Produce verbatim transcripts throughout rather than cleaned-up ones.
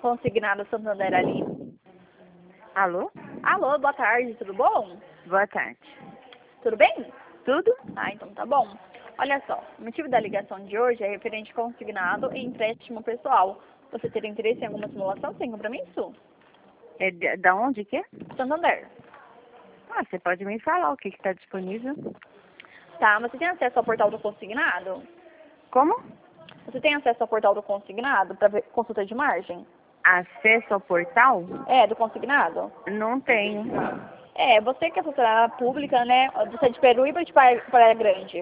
Consignado Santander ali. Alô? Alô, boa tarde, tudo bom? Boa tarde. Tudo bem? Tudo? Ah, então tá bom. Olha só, o motivo da ligação de hoje é referente consignado e empréstimo pessoal. Você teria interesse em alguma simulação sem compromisso? É de- da onde que é? Santander. Ah, você pode me falar o que está disponível? Tá, mas você tem acesso ao portal do consignado? Como? Você tem acesso ao portal do consignado para ver consulta de margem? Acesso ao portal? É, do consignado? Não tenho. É, você que é funcionária pública, né? Você é de Peruíba ou de Praia Praia Grande?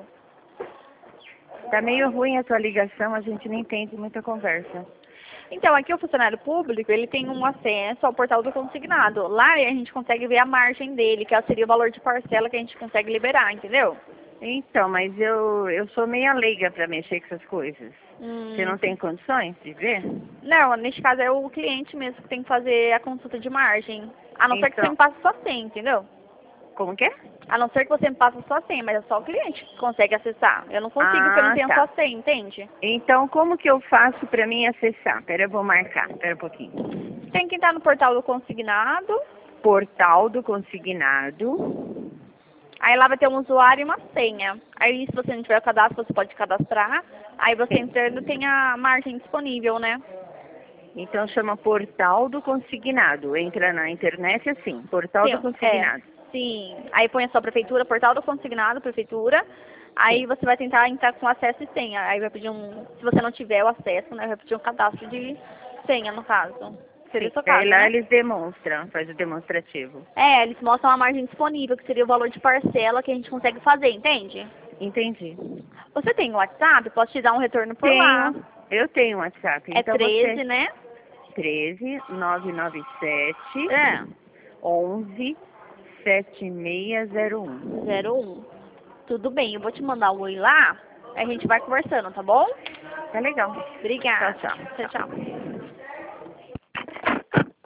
Tá meio ruim a sua ligação, a gente não entende muita conversa. Então, aqui o funcionário público, ele tem um acesso ao portal do consignado. Lá a gente consegue ver a margem dele, que seria o valor de parcela que a gente consegue liberar, entendeu? Então, mas eu, eu sou meia leiga para mexer com essas coisas. Hum, Você não tem condições de ver? Não, neste caso é o cliente mesmo que tem que fazer a consulta de margem. A não ser que Então, você me passe sua senha, entendeu? como que é? A não ser que você me passe sua senha, mas é só o cliente que consegue acessar. Eu não consigo porque eu não Ah, tenho a tá. sua senha, entende? Então, como que eu faço para mim acessar? Pera, eu vou marcar. Pera um pouquinho. Você tem que entrar no portal do consignado. Portal do consignado. Aí lá vai ter um usuário e uma senha. Aí se você não tiver o cadastro, você pode cadastrar. Aí você entrando tem a margem disponível, né? Então chama Portal do Consignado. Entra na internet assim, Portal do Sim, é. Consignado. Sim. Aí põe a sua prefeitura, portal do consignado, prefeitura. Aí Sim. você vai tentar entrar com acesso e senha. Aí vai pedir um. Se você não tiver o acesso, né? Vai pedir um cadastro de senha, no caso. Seria o seu Aí caso, lá né? eles demonstram, faz o demonstrativo. É, eles mostram a margem disponível, que seria o valor de parcela que a gente consegue fazer, entende? Entendi. Você tem o WhatsApp? Posso te dar um retorno por lá. Tenho, eu tenho WhatsApp. É Então treze, você, né? treze, nove nove sete, É. onze, sete seis zero um. zero um. Tudo bem, eu vou te mandar o oi lá, aí a gente vai conversando, tá bom? Tá legal. Obrigada. Tchau, tchau. Tchau, tchau.